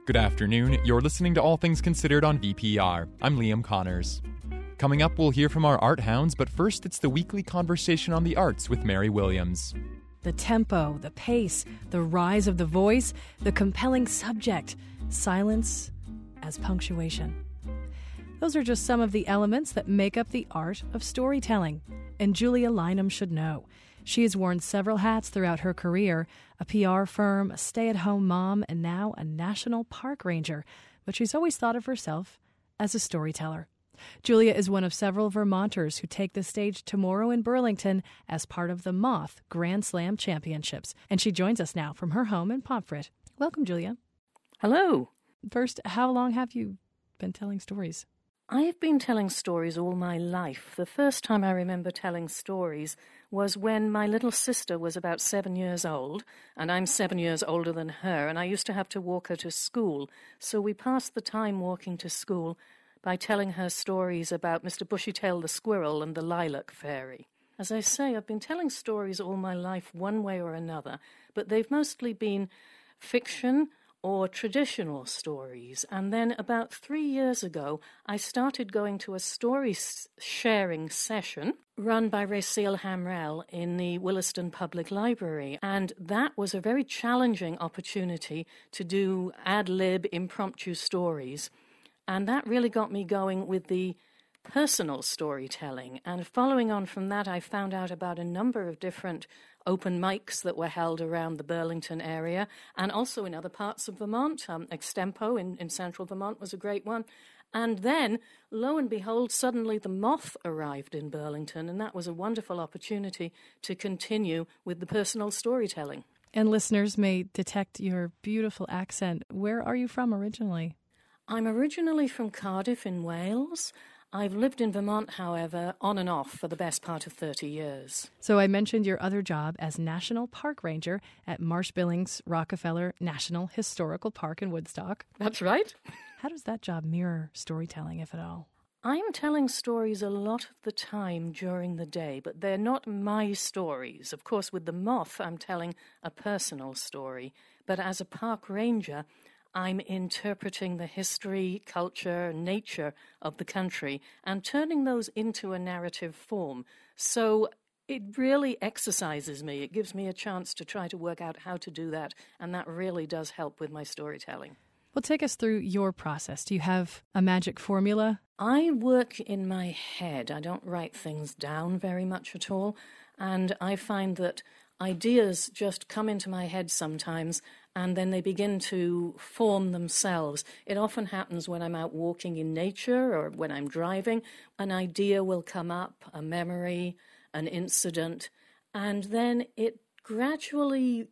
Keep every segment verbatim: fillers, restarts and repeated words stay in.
Good afternoon. You're listening to All Things Considered on V P R. I'm Liam Connors. Coming up, we'll hear from our art hounds, but first it's the weekly conversation on the arts with Mary Williams. The tempo, the pace, the rise of the voice, the compelling subject, silence as punctuation. Those are just some of the elements that make up the art of storytelling, and Julia Lynam should know. She has worn several hats throughout her career, a P R firm, a stay-at-home mom, and now a national park ranger, but she's always thought of herself as a storyteller. Julia is one of several Vermonters who take the stage tomorrow in Burlington as part of the Moth Grand Slam Championships, and she joins us now from her home in Pomfret. Welcome, Julia. Hello. First, how long have you been telling stories? I've been telling stories all my life. The first time I remember telling stories was when my little sister was about seven years old, and I'm seven years older than her, and I used to have to walk her to school. So we passed the time walking to school by telling her stories about Mister Bushytail the squirrel and the lilac fairy. As I say, I've been telling stories all my life one way or another, but they've mostly been fiction or traditional stories. And then about three years ago, I started going to a story-sharing session run by Raciel Hamrell in the Williston Public Library. And that was a very challenging opportunity to do ad-lib impromptu stories. And that really got me going with the personal storytelling. And following on from that, I found out about a number of different open mics that were held around the Burlington area and also in other parts of Vermont. Um, Extempo in, in central Vermont was a great one. And then, lo and behold, suddenly the Moth arrived in Burlington, and that was a wonderful opportunity to continue with the personal storytelling. And listeners may detect your beautiful accent. Where are you from originally? I'm originally from Cardiff in Wales. I've lived in Vermont, however, on and off for the best part of thirty years. So I mentioned your other job as National Park Ranger at Marsh Billings Rockefeller National Historical Park in Woodstock. That's right. How does that job mirror storytelling, if at all? I'm telling stories a lot of the time during the day, but they're not my stories. Of course, with the Moth, I'm telling a personal story. But as a park ranger, I'm interpreting the history, culture, nature of the country and turning those into a narrative form. So it really exercises me. It gives me a chance to try to work out how to do that, and that really does help with my storytelling. Well, take us through your process. Do you have a magic formula? I work in my head. I don't write things down very much at all, and I find that ideas just come into my head sometimes, and then they begin to form themselves. It often happens when I'm out walking in nature or when I'm driving. An idea will come up, a memory, an incident, and then it gradually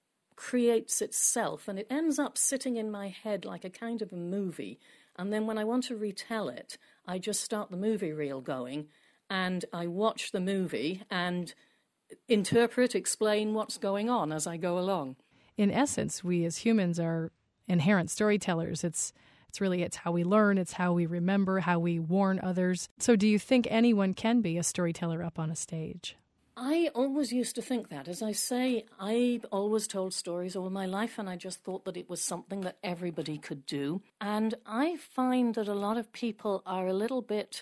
creates itself, and it ends up sitting in my head like a kind of a movie. And then when I want to retell it, I just start the movie reel going, and I watch the movie and interpret, explain what's going on as I go along. In essence, we as humans are inherent storytellers. It's it's really, it's how we learn, it's how we remember, how we warn others. So do you think anyone can be a storyteller up on a stage? I always used to think that. As I say, I've always told stories all my life, and I just thought that it was something that everybody could do. And I find that a lot of people are a little bit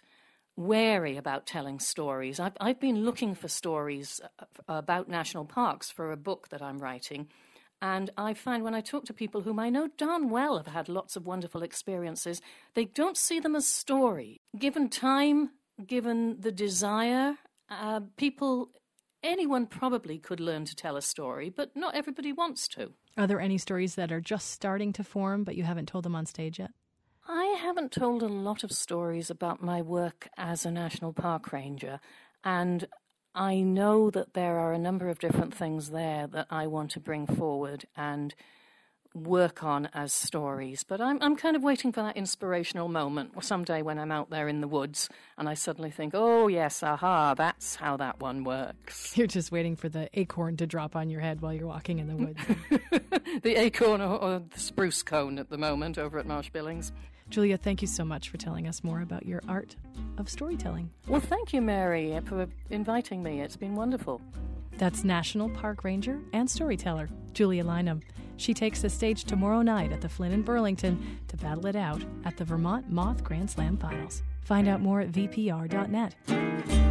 wary about telling stories. I've, I've been looking for stories about national parks for a book that I'm writing, and I find when I talk to people whom I know darn well have had lots of wonderful experiences, they don't see them as story. Given time, given the desire, uh, people, anyone probably could learn to tell a story, but not everybody wants to. Are there any stories that are just starting to form, but you haven't told them on stage yet? I haven't told a lot of stories about my work as a national park ranger, and I know that there are a number of different things there that I want to bring forward and work on as stories. But I'm I'm kind of waiting for that inspirational moment someday when I'm out there in the woods and I suddenly think, oh, yes, aha, that's how that one works. You're just waiting for the acorn to drop on your head while you're walking in the woods. The acorn or, or the spruce cone at the moment over at Marsh Billings. Julia, thank you so much for telling us more about your art of storytelling. Well, thank you, Mary, for inviting me. It's been wonderful. That's National Park Ranger and storyteller Julia Lynam. She takes the stage tomorrow night at the Flynn in Burlington to battle it out at the Vermont Moth Grand Slam Finals. Find out more at V P R dot net.